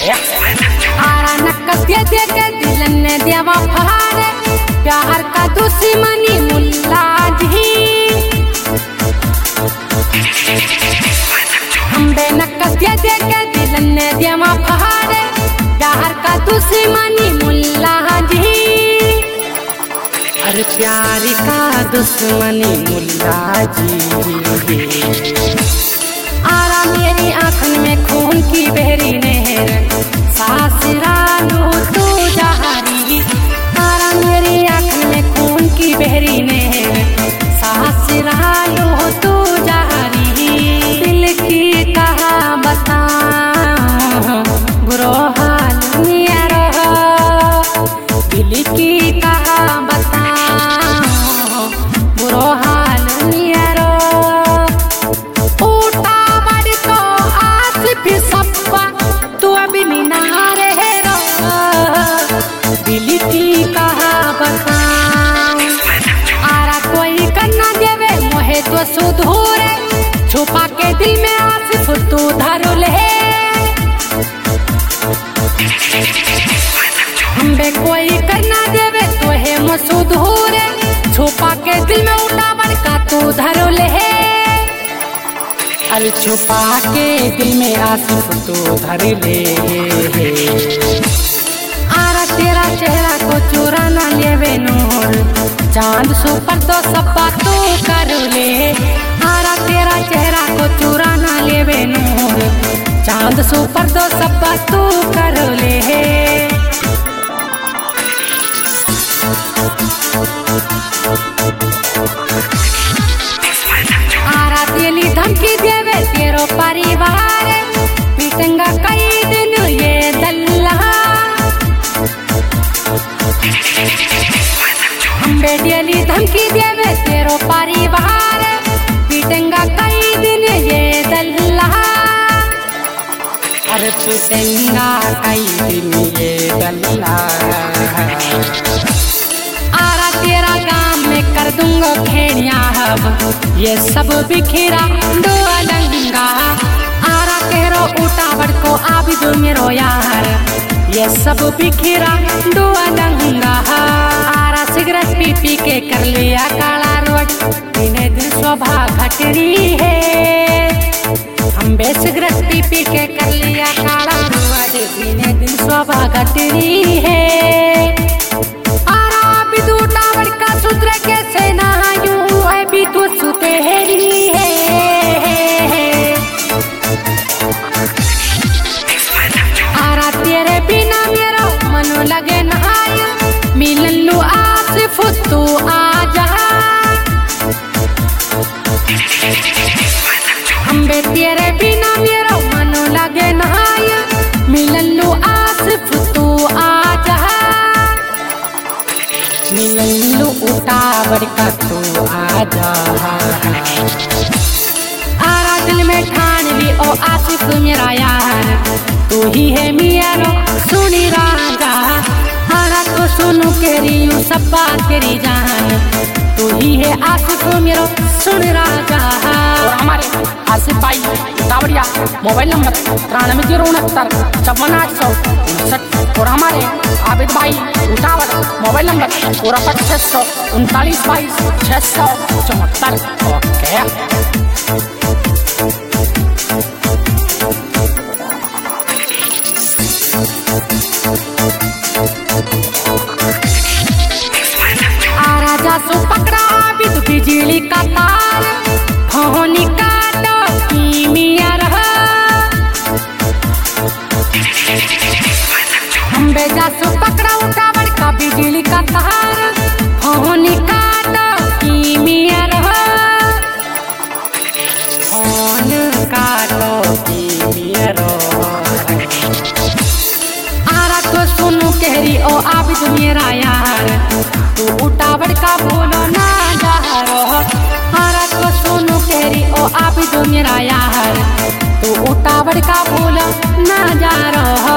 आरा नक्कस दे दे के दिलन ने देवा फाड़े प्यार का दुश्मनी मुल्ला जी। हम बे नक्कस दे दे के दिलन ने देवा फाड़े प्यार का दुश्मनी मुल्ला जी। अरे प्यार का दुश्मनी मुल्ला जी। आरा मेरी आँखन में खून की बहरी नहर सासरा लो तू जहारी। आरा मेरी आँखन में खून की बहरी नहर सासरा लो तू जहारी। दिल की कहा बताऊं बुरो हाल मेरा, दिल की कहा बताऊं बुरो हाल मेरा। दिल की कहा बताऊं आरा कोई करना देवे मोहे तो सुधूरे छुपा के दिल में आसिफ तू धरो ले। हम बे कोई करना देवे तो है मसुधूरे छुपा के दिल में उठा बड़का तू धरो ले। अरे छुपा के दिल में आसिफ तू धर ले। आरा तेरा चेहरा को चुराना लेवे नूर चांद सो पर तो सब्बा तू कर ले। आरा तेरा चेहरा को चुराना लेवे नूर चांद सो पर तो सब्बा तू कर ले। आरा दिली धमकी देवे तेरो परिवार पीटेंगा कई दिन ये दल्ला। हम बेटियली धमकी देवे तेरो परिवार पीटेंगा कई दिन ये दल्ला। अरे पीटेंगा कई दिन ये दल्ला। आरा तेरा गांव में कर दूंगा खेड़िया हब ये सब बिखरा दो लंगा। आरा तेरो उठावड़ को आबी दो मेरो यार ये सब बिखरा दो लंगा। आरा सिगरेट पी पी के कर लिया काला रोड दिन दिन शोभा घटरी है। हम बे सिगरेट पी पी के कर लिया काला रोड दिन दिन शोभा घटरी है। आरा भी दो टावर का सुधरे कैसे ना यूं है भी तू सुतेरी है। आरा तेरे बिना मेरा मन लगे नहाया मिलन लू आसिफ तू आजा। हम बे तेरे बिना मेरा मन लगे नहाया मिलन लू आसिफ तू आजा। मिलन लू उठावड़ का तू आजा। आरा दिल में ठान ली ओ आसिफ मेरा यार तू ही है मेरा सुनी राजा। आरा तो सुनू केरी यूं सब बात तेरी जान तू ही है आसिफ मेरा सुन राजा। और हमारे आसिफ भाई कावड़िया मोबाइल नंबर 9369 और हमारे आबिद भाई उठावड़ मोबाइल नंबर 639 674। ओके आरा जा सो पकड़ा बिद बिजली का तार फोन काटो कीमिया रहा। हम बेजा सो पकड़ा उठावड़ का बिजली का तार फोन काटो कीमिया रहा। फोन काटो कीमिया रहा। आरा तो सुनू कहरी ओ आबिद मेरा यार तू उठावड़ का बोलो ना जा रहा। आरा तो सुनू कहरी ओ आबिद मेरा यार तू उठावड़ का बोलो ना जा रहा।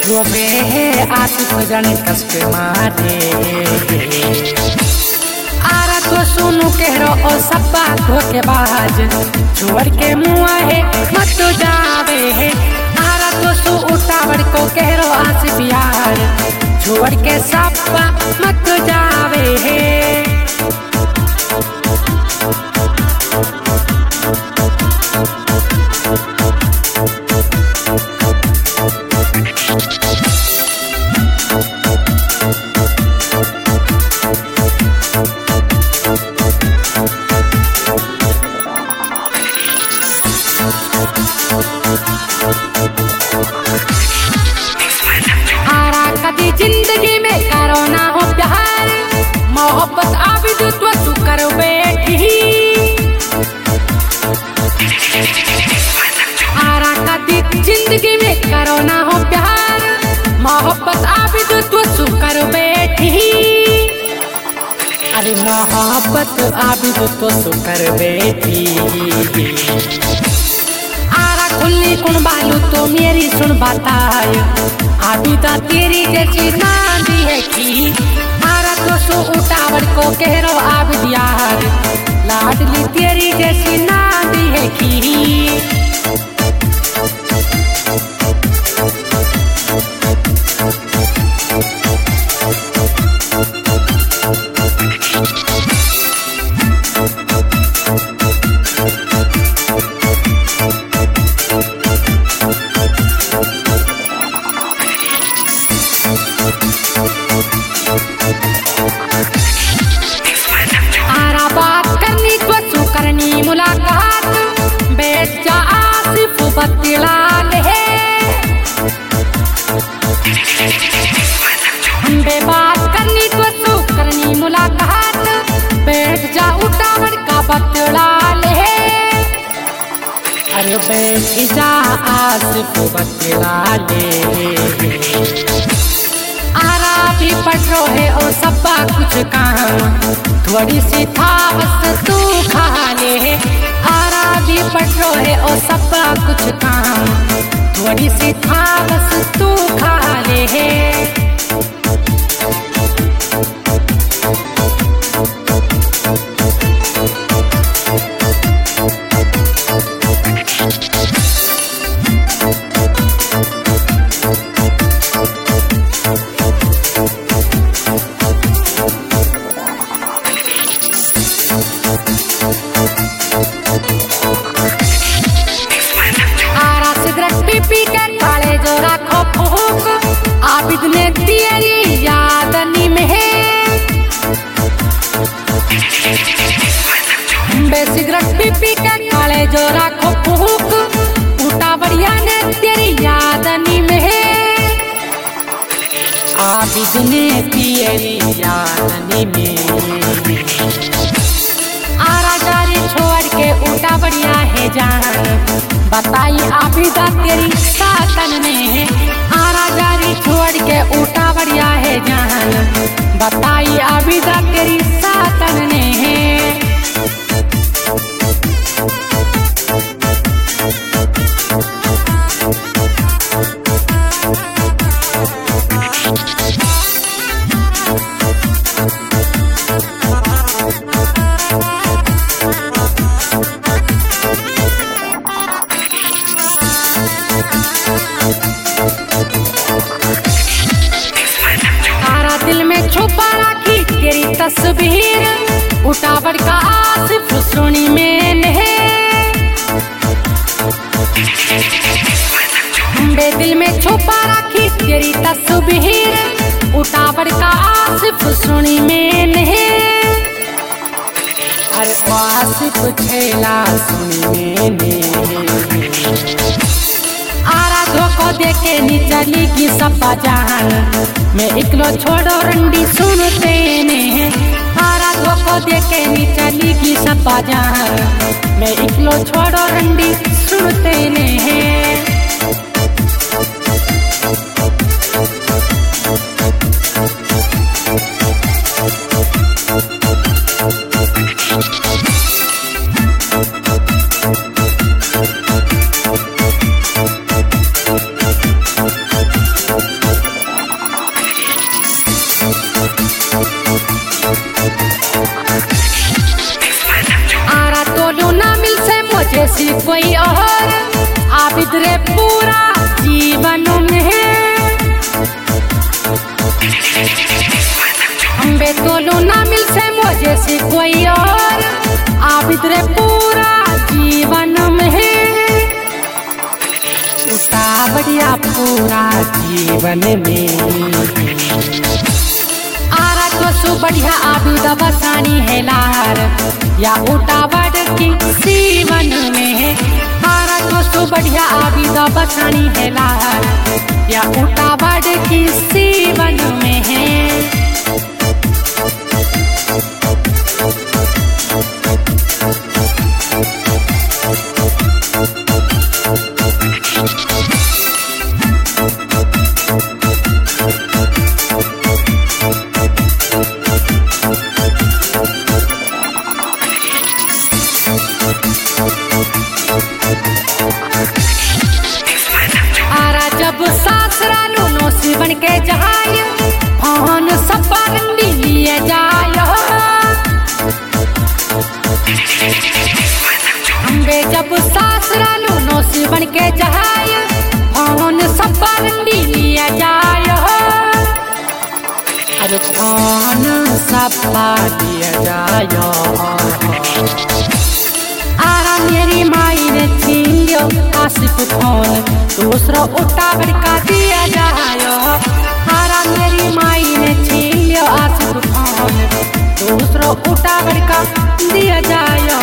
रोबे आशिक जन कष्ट मारे आरा तो सुनु केहरो ओ सब्बा धोखेबाज छोड़ के मुआ है मत जावे है आरा तो सु उठावड़ को केहरो आस बिहार छोड़ के सब्बा मत जावे है आरा कभी जिंदगी में करो ना हो प्यार मोहब्बत आबिद तो करो बैठी आरा कभी जिंदगी में करो ना हो प्यार मोहब्बत आबिद तो करो बैठी अरे मोहब्बत आबिद तो कर बैठी खुली कुन बालू तो मेरी सुन बताए आबिदा तेरी जैसी नांदी है की आरा तो सो उठावड़ को केहरो आबिद यार लाडली तेरी जैसी नांदी है की आरा बात करनी तो करनी मुलाकात बेचा आसिफ बतिलाल है बे बात करनी तो करनी मुलाकात बैठ जा उठावड़ का बतिलाल है अरे बैठ जा आसिफ बतिलाल आरा भी पढ़ रो है और सब्बा कुछ काम थोड़ी सी था बस तू खा ले आरा भी पढ़ रो है और सब्बा कुछ काम थोड़ी सी था बस तू खा ले आरा सिगरेट पी के काले जो रखो फूक आबिद ने तेरी याद नी में बे सिगरेट पी के काले जो रखो फूक उठा बढ़िया ने तेरी याद नी में आबिद ने तेरी याद नी में आरा जारी छोड़ के उठा बढ़िया है जान बताई आबिदा तेरी सातन में आरा जारी छोड़ के उठा बढ़िया है जान बताई आबिदा तेरी सातन में आरा दिल में छुपा रखी तेरी तस्वीर उठावड़ का आसिफ सुनी मैंने बे दिल में छुपा रखी तेरी तस्वीर उठावड़ का आसिफ सुनी मैंने अरे आसिफ छेला सुनी मैंने आरा धोखो देके नी चली की सब्बा जान मैं इकलो छोड़ो रंडी सुनते ने आरा धोखो देके नी चली की सब्बा जान मैं इकलो छोड़ो रंडी सुनते ने तोलो ना मिल से मुझे से कोई और आबिद रे पूरा जीवन में उठा बढ़िया पूरा जीवन में आरा तो सु बढ़िया आबिद बसानी है लार या उठा बढ़ की जीवन में आरा तो सु बढ़िया आबिद बसानी है लार या उठा बढ़ की जीवन में है। आरा जब सासरा नो से बन के जाय भान सब रंडी लिए जाय अम्बे जब सासरा नो से बन के जाय भान सब रंडी लिए जाय अरे भान सब लिए जाय आरा मेरी माई ने छीन लियो आसिफ फोन दूसरा उठा बड़का दिया जायो आरा मेरी माई ने छीन लियो आसिफ फोन दूसरा उठा बड़का दिया जायो।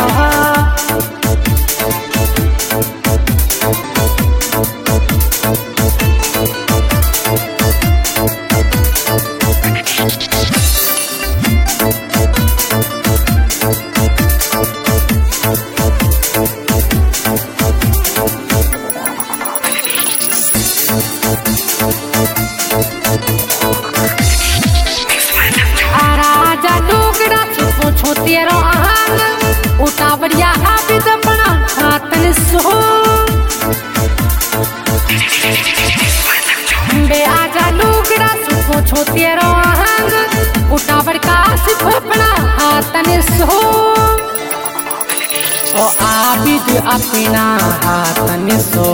तेरो आहंग उठा बढ़िया आबिद बना हाथन सो बे आजा लुगड़ा सुखो छो तेरो आहंग उठा बड़का सिर्फ बना हाथन सो ओ आबिद अपना हाथन सो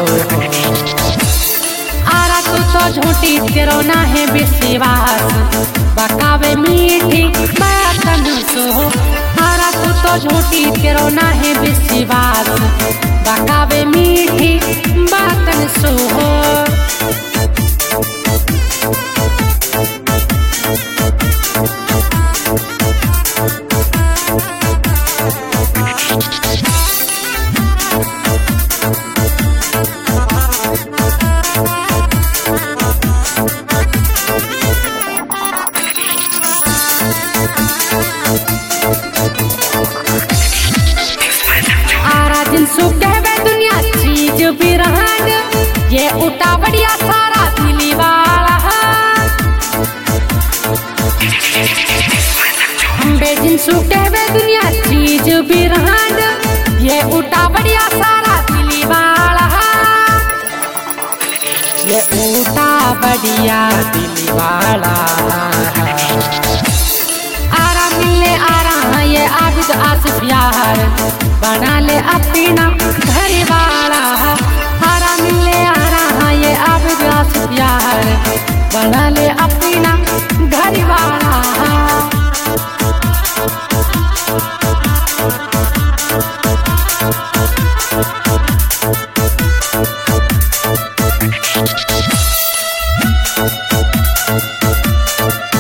आरा तो झूठी तेरो ना है विश्वास बकावे मीठी बातन सो आरा तो झूठी तेरो ना है विश्वास बकावे मीठी बातन सो। आरा दिन सु कहवे दुनिया चीज भी रहन ये उठा बढ़िया सारा दिली वाला बेजिन सु कहवे दुनिया चीज भी रहन ये उठा बढ़िया सारा दिली वाला ये उठा बढ़िया दिली वाला आरा मिलने आरा ये आबिद आसिफ यार बना ले अपना घर वाला आरा मिलने आ रहा ये आबिद आसिफ यार बना ले